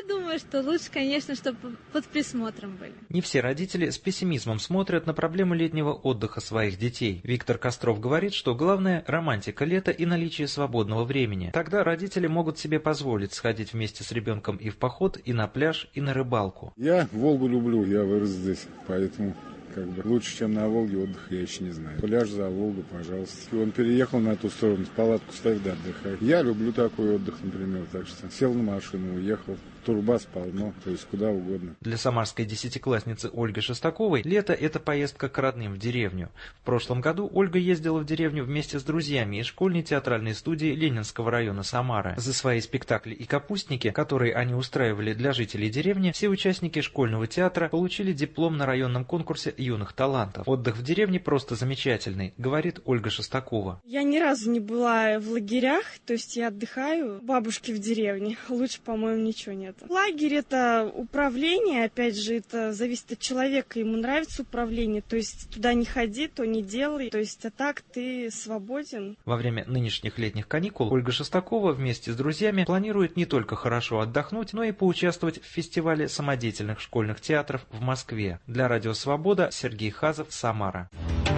думаю, что лучше, конечно, чтобы под присмотром были. Не все родители с пессимизмом смотрят на проблемы летнего отдыха своих детей. Виктор Костров говорит, что главное – романтика лета и наличие свободного времени. Тогда родители могут себе позволить сходить вместе с ребенком и в поход, и на пляж, и на рыбалку. Я Волгу люблю, я вырос здесь, поэтому лучше, чем на Волге, отдых я еще не знаю. Пляж за Волгу, пожалуйста. Он переехал на ту сторону, палатку ставит, да, отдыхает. Я люблю такой отдых, например, так что сел на машину, уехал. Турбаз полно, то есть куда угодно. Для самарской десятиклассницы Ольги Шестаковой лето – это поездка к родным в деревню. В прошлом году Ольга ездила в деревню вместе с друзьями из школьной театральной студии Ленинского района Самары. За свои спектакли и капустники, которые они устраивали для жителей деревни, все участники школьного театра получили диплом на районном конкурсе юных талантов. Отдых в деревне просто замечательный, говорит Ольга Шестакова. Я ни разу не была в лагерях, то есть я отдыхаю у бабушки в деревне. Лучше, по-моему, ничего нет. Лагерь — это управление, опять же, это зависит от человека, ему нравится управление, то есть туда не ходи, то не делай, то есть а так ты свободен. Во время нынешних летних каникул Ольга Шестакова вместе с друзьями планирует не только хорошо отдохнуть, но и поучаствовать в фестивале самодеятельных школьных театров в Москве. Для Радио Свобода Сергей Хазов, Самара.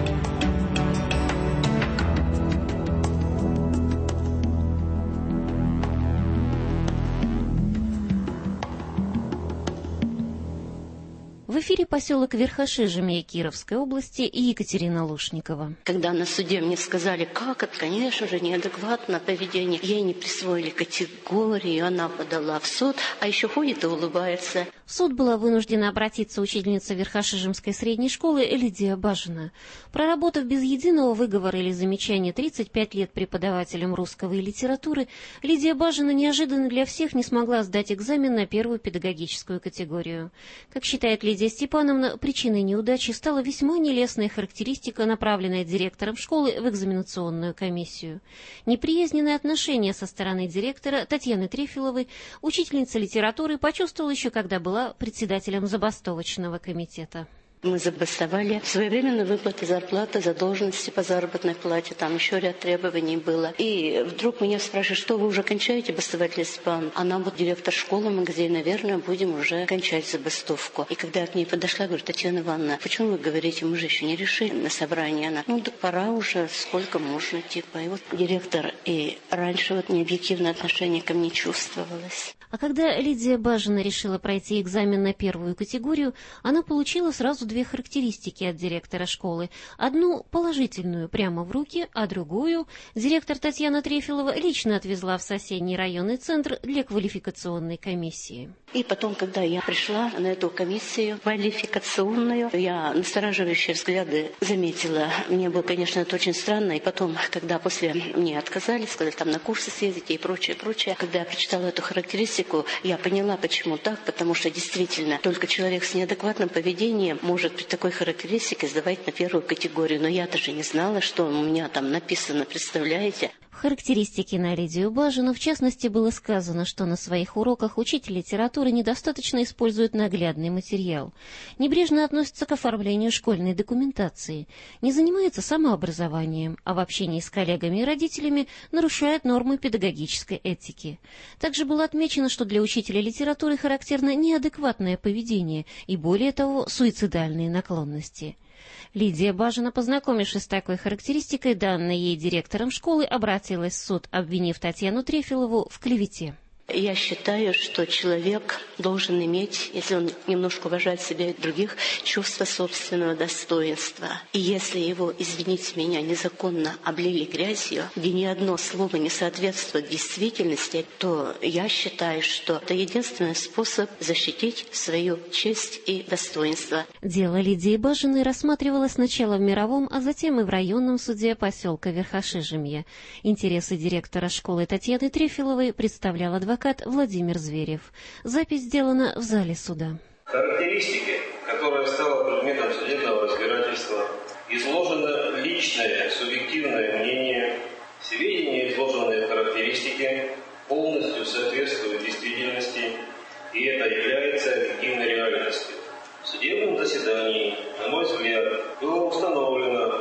В эфире поселок Верхошижемье Кировской области и Екатерина Лушникова. Когда на суде мне сказали, как это, конечно же, неадекватное поведение, ей не присвоили категорию, она подала в суд, а еще ходит и улыбается. В суд была вынуждена обратиться учительница Верхошижемской средней школы Лидия Бажина. Проработав без единого выговора или замечания 35 лет преподавателем русского и литературы, Лидия Бажина неожиданно для всех не смогла сдать экзамен на первую педагогическую категорию. Как считает Лидия Степановна, причиной неудачи стала весьма нелестная характеристика, направленная директором школы в экзаменационную комиссию. Неприязненное отношение со стороны директора Татьяны Трефиловой учительница литературы почувствовала еще когда была председателем забастовочного комитета. Мы забастовали своевременную выплату зарплаты, задолженности по заработной плате, там еще ряд требований было. И вдруг меня спрашивают, что вы уже кончаете бастовать, Лидия Степановна? Она вот директор школы, мы где, наверное, будем уже кончать забастовку. И когда я к ней подошла, говорю, Татьяна Ивановна, почему вы говорите, мы же еще не решили на собрании? Она, так пора уже, сколько можно, типа. И вот директор, и раньше вот необъективное отношение ко мне чувствовалось. А когда Лидия Бажина решила пройти экзамен на первую категорию, она получила сразу две характеристики от директора школы. Одну положительную прямо в руки, а другую директор Татьяна Трефилова лично отвезла в соседний районный центр для квалификационной комиссии. И потом, когда я пришла на эту комиссию квалификационную, я настораживающие взгляды заметила. Мне было, конечно, это очень странно. И потом, когда после мне отказали, сказали там на курсы съездите и прочее, когда я прочитала эту характеристику, я поняла, почему так, потому что действительно только человек с неадекватным поведением может при такой характеристике сдавать на первую категорию. Но я даже не знала, что у меня там написано, представляете? В характеристике на Лидию Бажину, в частности, было сказано, что на своих уроках учитель литературы недостаточно использует наглядный материал, небрежно относится к оформлению школьной документации, не занимается самообразованием, а в общении с коллегами и родителями нарушает нормы педагогической этики. Также было отмечено, что для учителя литературы характерно неадекватное поведение и, более того, суицидальные наклонности. Лидия Бажина, познакомившись с такой характеристикой, данной ей директором школы, обратилась в суд, обвинив Татьяну Трефилову в клевете. Я считаю, что человек должен иметь, если он немножко уважает себя и других, чувство собственного достоинства. И если его, извините меня, незаконно облили грязью, где ни одно слово не соответствует действительности, то я считаю, что это единственный способ защитить свою честь и достоинство. Дело Лидии Бажиной рассматривалось сначала в мировом, а затем и в районном суде поселка Верхошижемье. Интересы директора школы Татьяны Трефиловой представлял адвокат Владимир Зверев. Запись сделана в зале суда. Характеристики, которая стала предметом судебного разбирательства, изложено личное субъективное мнение. Сведения, изложенные в характеристике, полностью соответствуют действительности, и это является объективной реальностью. В судебном заседании, на мой взгляд, было установлено,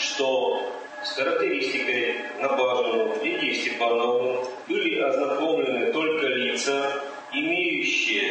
что с характеристикой на Бажину Лидии Степановну были ознакомлены только лица, имеющие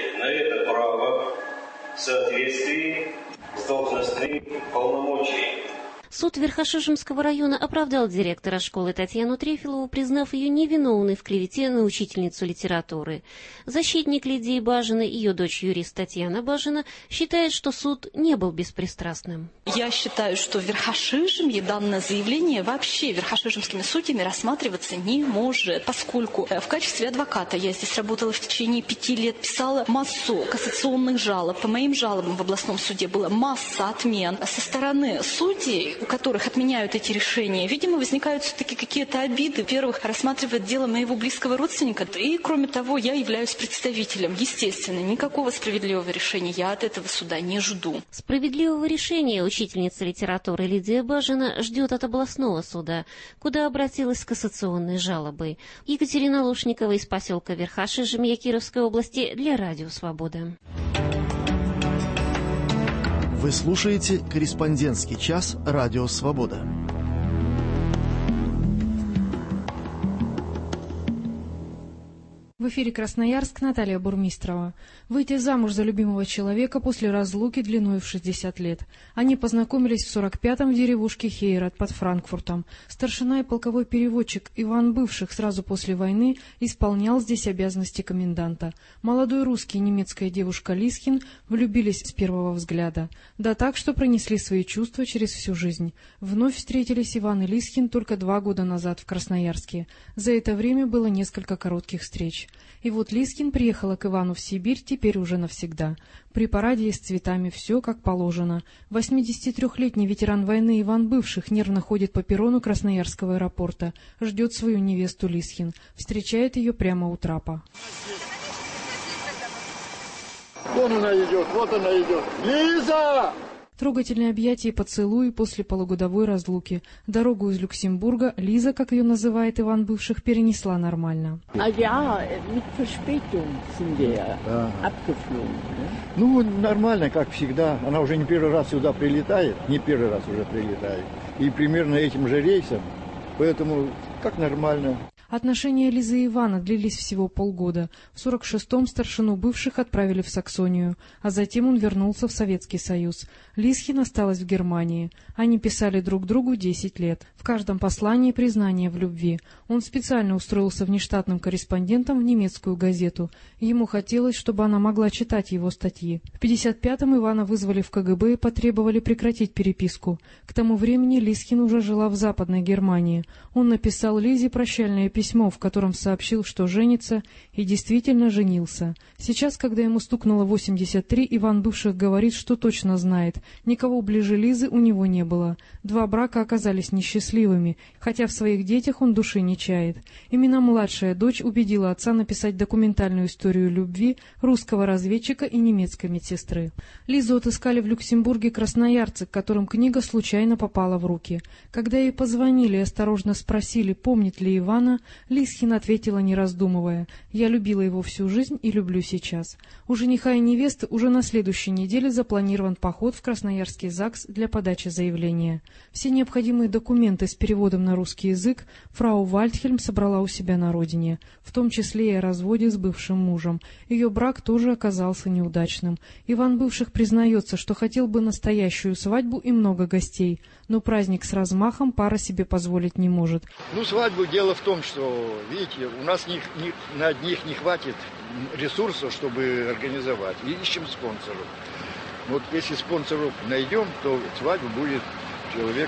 в соответствии с должностными полномочиями. Суд Верхошижемского района оправдал директора школы Татьяну Трефилову, признав ее невиновной в клевете на учительницу литературы. Защитник Лидии Бажиной, ее дочь юрист Татьяна Бажина, считает, что суд не был беспристрастным. Я считаю, что в Верхошижемье данное заявление вообще верхошижемскими судьями рассматриваться не может, поскольку в качестве адвоката я здесь работала в течение 5 лет, писала массу кассационных жалоб. По моим жалобам в областном суде была масса отмен. Со стороны судей, у которых отменяют эти решения, видимо, возникают все-таки какие-то обиды. Во-первых, рассматривает дело моего близкого родственника. И, кроме того, я являюсь представителем. Естественно, никакого справедливого решения я от этого суда не жду. Справедливого решения учительница литературы Лидия Бажина ждет от областного суда, куда обратилась с кассационной жалобой. Екатерина Лушникова из поселка Верхошижемье Кировской области для Радио Свобода. Вы слушаете «Корреспондентский час» Радио Свобода. В эфире Красноярск, Наталья Бурмистрова. Выйти замуж за любимого человека после разлуки длиной в 60 лет. Они познакомились в 45-м в деревушке Хейрат под Франкфуртом. Старшина и полковой переводчик Иван Бывших сразу после войны исполнял здесь обязанности коменданта. Молодой русский и немецкая девушка Лисхин влюбились с первого взгляда. Да так, что пронесли свои чувства через всю жизнь. Вновь встретились Иван и Лисхин только 2 года назад в Красноярске. За это время было несколько коротких встреч. И вот Лисхин приехала к Ивану в Сибирь теперь уже навсегда. При параде и с цветами все как положено. 83-летний ветеран войны Иван Бывших нервно ходит по перрону Красноярского аэропорта, ждет свою невесту Лисхин, встречает ее прямо у трапа. Вон она идет, вот она идет. Лиза! Трогательные объятия и поцелуи после полугодовой разлуки. Дорогу из Люксембурга Лиза, как ее называет Иван Бывших, перенесла нормально. Ну, нормально, как всегда. Она уже не первый раз сюда прилетает, И примерно этим же рейсом, поэтому как нормально. Отношения Лизы и Ивана длились всего полгода. В 46-м старшину Бывших отправили в Саксонию, а затем он вернулся в Советский Союз. Лисхин осталась в Германии. Они писали друг другу 10 лет. В каждом послании признание в любви. Он специально устроился внештатным корреспондентом в немецкую газету. Ему хотелось, чтобы она могла читать его статьи. В 55-м Ивана вызвали в КГБ и потребовали прекратить переписку. К тому времени Лисхин уже жила в Западной Германии. Он написал Лизе прощальное письмо, в котором сообщил, что женится, и действительно женился. Сейчас, когда ему стукнуло 83, Иван Бывших говорит, что точно знает, никого ближе Лизы у него не было. 2 брака оказались несчастливыми, хотя в своих детях он души не чает. Именно младшая дочь убедила отца написать документальную историю любви русского разведчика и немецкой медсестры. Лизу отыскали в Люксембурге красноярцы, которым книга случайно попала в руки. Когда ей позвонили и осторожно спросили, помнит ли Ивана, Лисхин ответила, не раздумывая: «Я любила его всю жизнь и люблю сейчас». У жениха и невесты уже на следующей неделе запланирован поход в Красноярский ЗАГС для подачи заявления. Все необходимые документы с переводом на русский язык фрау Вальдхельм собрала у себя на родине, в том числе и о разводе с бывшим мужем. Ее брак тоже оказался неудачным. Иван Бывших признается, что хотел бы настоящую свадьбу и много гостей, но праздник с размахом пара себе позволить не может. Ну, свадьбу дело в том, что, видите, у нас на одних не хватит ресурсов, чтобы организовать. И ищем спонсоров. Вот если спонсоров найдем, то свадьба будет человек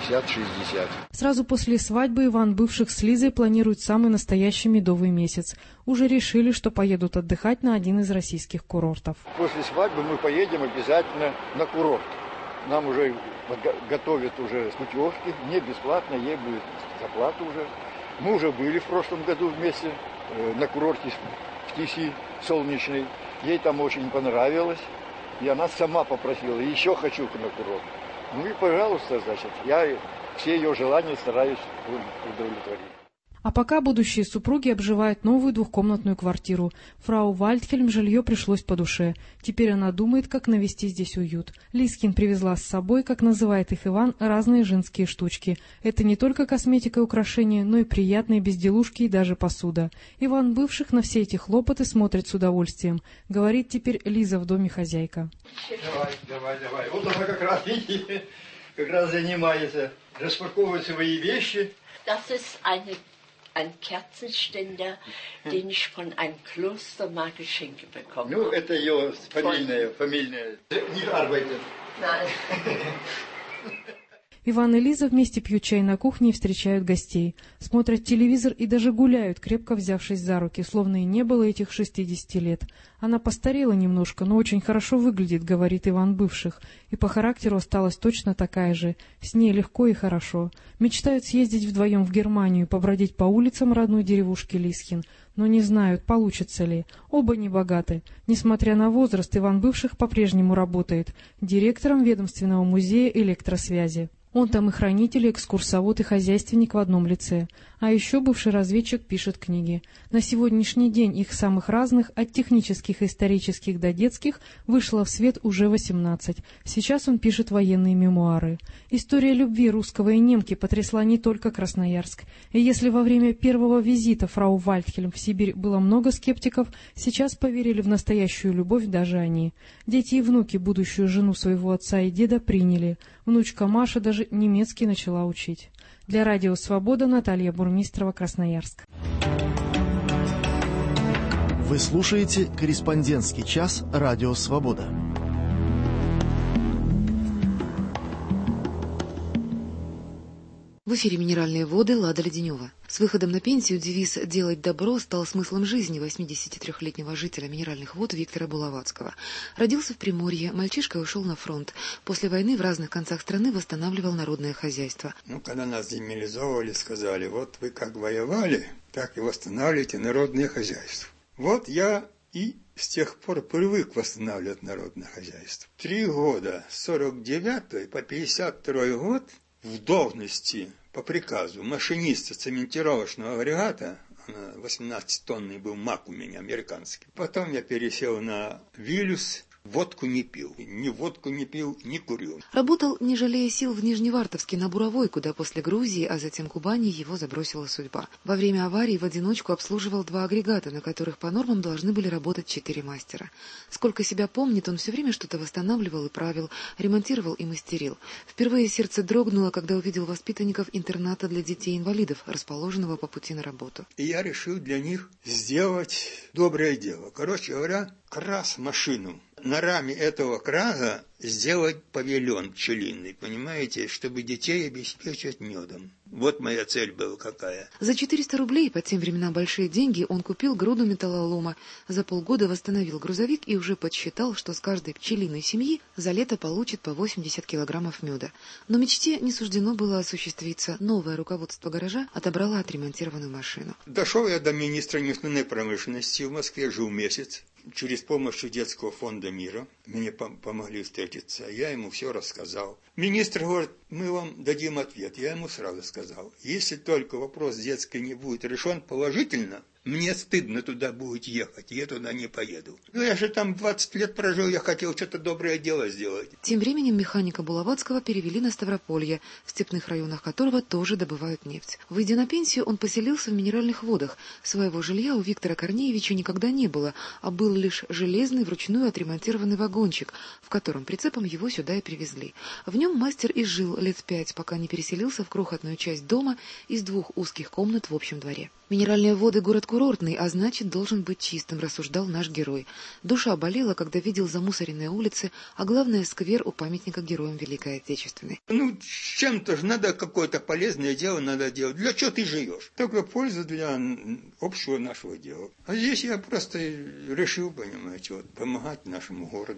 50-60. Сразу после свадьбы Иван Бывших с Лизой планирует самый настоящий медовый месяц. Уже решили, что поедут отдыхать на один из российских курортов. После свадьбы мы поедем обязательно на курорт. Нам уже готовят уже путевки, не бесплатно, ей будет зарплата уже. Мы уже были в прошлом году вместе на курорте в Тиси, солнечный. Ей там очень понравилось. И она сама попросила, еще хочу на курорт. Ну и, пожалуйста, значит, я все ее желания стараюсь удовлетворить. А пока будущие супруги обживают новую двухкомнатную квартиру. Фрау Вальдхельм жилье пришлось по душе. Теперь она думает, как навести здесь уют. Лискин привезла с собой, как называет их Иван, разные женские штучки. Это не только косметика и украшения, но и приятные безделушки и даже посуда. Иван бывших на все эти хлопоты смотрит с удовольствием. Говорит теперь Лиза в доме хозяйка. Давай. Вот она как раз, видите, занимается. Распаковывают свои вещи. Das ist ein Kerzenständer, den ich von einem Kloster mal geschenkt bekommen habe. Ну, это ее фамильная. Не Арбайтер. Иван и Лиза вместе пьют чай на кухне и встречают гостей. Смотрят телевизор и даже гуляют, крепко взявшись за руки, словно и не было этих 60 лет. Она постарела немножко, но очень хорошо выглядит, говорит Иван бывших, и по характеру осталась точно такая же. С ней легко и хорошо. Мечтают съездить вдвоем в Германию, побродить по улицам родной деревушки Лисхин. Но не знают, получится ли. Оба не богаты. Несмотря на возраст, Иван бывших по-прежнему работает директором ведомственного музея электросвязи. Он там и хранитель, и экскурсовод, и хозяйственник в одном лице. А еще бывший разведчик пишет книги. На сегодняшний день их самых разных, от технических и исторических до детских, вышло в свет уже 18. Сейчас он пишет военные мемуары. История любви русского и немки потрясла не только Красноярск. И если во время первого визита фрау Вальдхельм в Сибирь было много скептиков, сейчас поверили в настоящую любовь даже они. Дети и внуки будущую жену своего отца и деда приняли. Внучка Маша даже немецкий начала учить. Для радио «Свобода» Наталья Бурмистрова, Красноярск. Вы слушаете «Корреспондентский час» радио «Свобода». В эфире «Минеральные воды» Лада Леденева. С выходом на пенсию девиз «Делать добро» стал смыслом жизни 83-летнего жителя Минеральных вод Виктора Булавацкого. Родился в Приморье, мальчишкой ушел на фронт. После войны в разных концах страны восстанавливал народное хозяйство. Когда нас демобилизовали, сказали, вот вы как воевали, так и восстанавливаете народное хозяйство. Вот я и с тех пор привык восстанавливать народное хозяйство. 3 года, с 49 по 52 год, в должности по приказу машиниста цементировочного агрегата, 18-тонный был МАК у меня, американский. Потом я пересел на Вилюс, водку не пил. Ни водку не пил, ни курил. Работал, не жалея сил, в Нижневартовске на буровой, куда после Грузии, а затем Кубани его забросила судьба. Во время аварии в одиночку обслуживал 2 агрегата, на которых по нормам должны были работать 4 мастера. Сколько себя помнит, он все время что-то восстанавливал и правил, ремонтировал и мастерил. Впервые сердце дрогнуло, когда увидел воспитанников интерната для детей-инвалидов, расположенного по пути на работу. И я решил для них сделать доброе дело. Короче говоря, крас машину. На раме этого краса сделать павильон пчелиный, понимаете, чтобы детей обеспечивать медом. Вот моя цель была какая. За 400 рублей, по тем временам большие деньги, он купил груду металлолома. За полгода восстановил грузовик и уже подсчитал, что с каждой пчелиной семьи за лето получит по 80 килограммов меда. Но мечте не суждено было осуществиться. Новое руководство гаража отобрало отремонтированную машину. Дошел я до министра нефтяной промышленности. В Москве жил месяц. Через помощь Детского фонда мира мне помогли встретиться. Я ему все рассказал. Министр говорит, мы вам дадим ответ. Я ему сразу сказал, если только вопрос детской не будет решен положительно, мне стыдно туда будет ехать, я туда не поеду. Ну, я же там 20 лет прожил, я хотел что-то доброе дело сделать. Тем временем механика Булавацкого перевели на Ставрополье, в степных районах которого тоже добывают нефть. Выйдя на пенсию, он поселился в Минеральных водах. Своего жилья у Виктора Корнеевича никогда не было, а был лишь железный вручную отремонтированный вагончик, в котором прицепом его сюда и привезли. В нем мастер и жил лет 5, пока не переселился в крохотную часть дома из 2 узких комнат в общем дворе. Минеральные воды — город курортный, а значит, должен быть чистым, рассуждал наш герой. Душа болела, когда видел замусоренные улицы, а главное — сквер у памятника героям Великой Отечественной. Ну, чем-то же надо какое-то полезное дело надо делать. Для чего ты живешь? Только польза для общего нашего дела. А здесь я просто решил, понимаете, помогать нашему городу.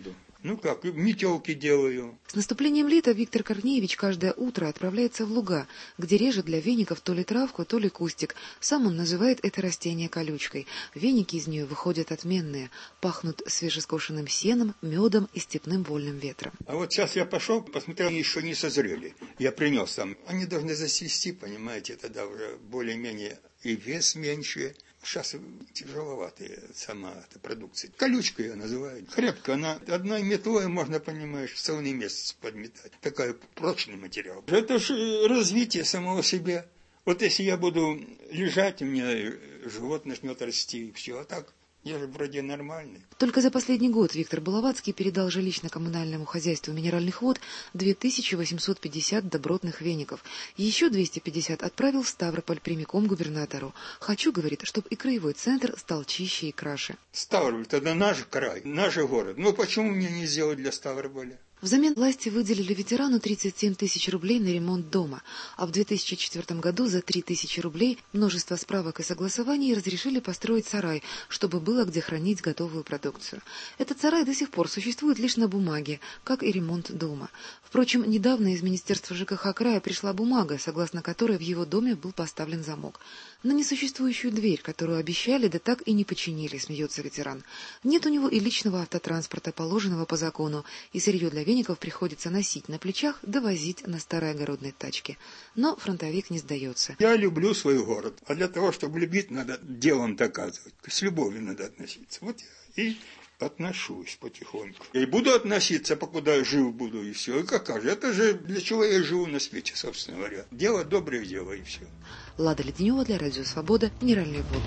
Ну как, метелки делаю. С наступлением лета Виктор Корнеевич каждое утро отправляется в луга, где режет для веников то ли травку, то ли кустик. Сам он называет это растение колючкой. Веники из нее выходят отменные, пахнут свежескошенным сеном, медом и степным вольным ветром. А вот сейчас я пошел, посмотрел, они еще не созрели. Я принес там. Они должны засвести, понимаете, тогда уже более-менее и вес меньше. Сейчас тяжеловатая сама эта продукция. Колючка ее называют. Крепко она. Одной метлой можно, понимаешь, целый месяц подметать. Такой прочный материал. Это же развитие самого себя. Вот если я буду лежать, у меня живот начнет расти, и все. А так я же вроде нормальный. Только за последний год Виктор Булавацкий передал жилищно-коммунальному хозяйству Минеральных вод 2850 добротных веников. Еще 250 отправил в Ставрополь прямиком губернатору. «Хочу, — говорит, — чтобы и краевой центр стал чище и краше». Ставрополь, тогда наш край, наш город. Ну почему мне не сделать для Ставрополя? Взамен власти выделили ветерану 37 тысяч рублей на ремонт дома, а в 2004 году за 3 тысячи рублей, множество справок и согласований, разрешили построить сарай, чтобы было где хранить готовую продукцию. Этот сарай до сих пор существует лишь на бумаге, как и ремонт дома. Впрочем, недавно из Министерства ЖКХ края пришла бумага, согласно которой в его доме был поставлен замок. На несуществующую дверь, которую обещали, да так и не починили, смеется ветеран. Нет у него и личного автотранспорта, положенного по закону, и сырье для веников приходится носить на плечах, довозить на старой огородной тачке. Но фронтовик не сдается. Я люблю свой город, а для того, чтобы любить, надо делом доказывать. С любовью надо относиться. Вот я и отношусь потихоньку. И буду относиться, покуда жив буду, и все. И как же, это же для чего я живу на свете, собственно говоря. Дело доброе дело, и все. Лада Леденева для Радио Свобода, Минеральные воды.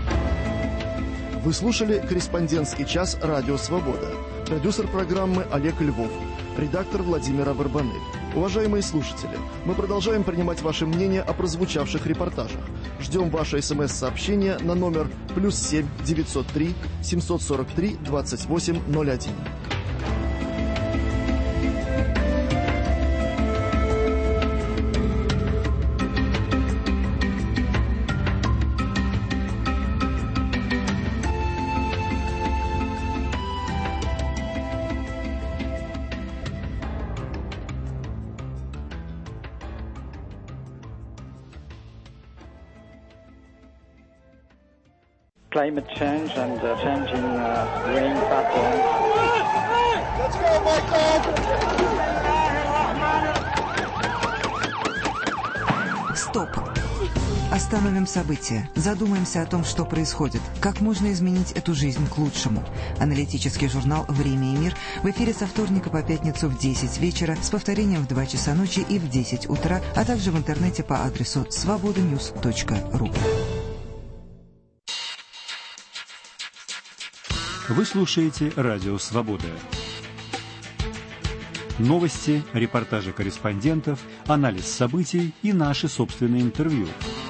Вы слушали «Корреспондентский час. Радио Свобода». Продюсер программы Олег Львов. Редактор Владимира Барбанель. Уважаемые слушатели, мы продолжаем принимать ваше мнение о прозвучавших репортажах. Ждем ваше СМС-сообщение на номер +7 903 743 2801. Climate change and changing rain patterns. Let's go, Michael! Стоп! Остановим события. Задумаемся о том, что происходит. Как можно изменить эту жизнь к лучшему. Аналитический журнал «Время и мир» в эфире со вторника по пятницу в 10 вечера, с повторением в 2 часа ночи и в 10 утра, а также в интернете по адресу svobodanews.ru. Вы слушаете «Радио Свобода». Новости, репортажи корреспондентов, анализ событий и наши собственные интервью.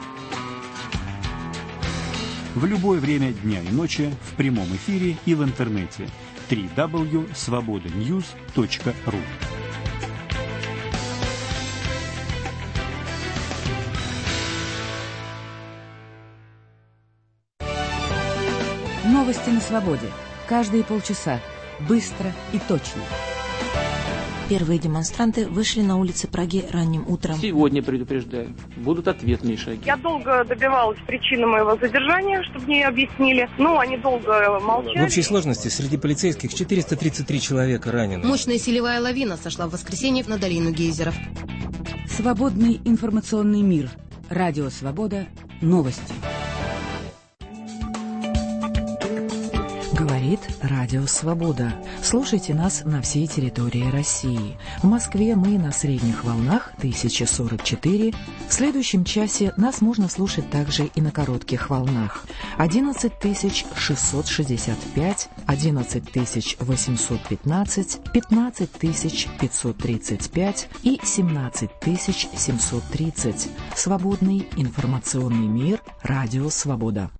В любое время дня и ночи, в прямом эфире и в интернете. www.svobodanews.ru. Новости на свободе. Каждые полчаса. Быстро и точно. Первые демонстранты вышли на улицы Праги ранним утром. Сегодня, предупреждаю, будут ответные шаги. Я долго добивалась причины моего задержания, чтобы мне объяснили. Но они долго молчали. В общей сложности среди полицейских 433 человека ранены. Мощная селевая лавина сошла в воскресенье на долину гейзеров. Свободный информационный мир. Радио Свобода. Новости. Говорит Радио Свобода. Слушайте нас на всей территории России. В Москве мы на средних волнах 1044. В следующем часе нас можно слушать также и на коротких волнах. 11665, 11815, 15535 и 17730. Свободный информационный мир. Радио Свобода.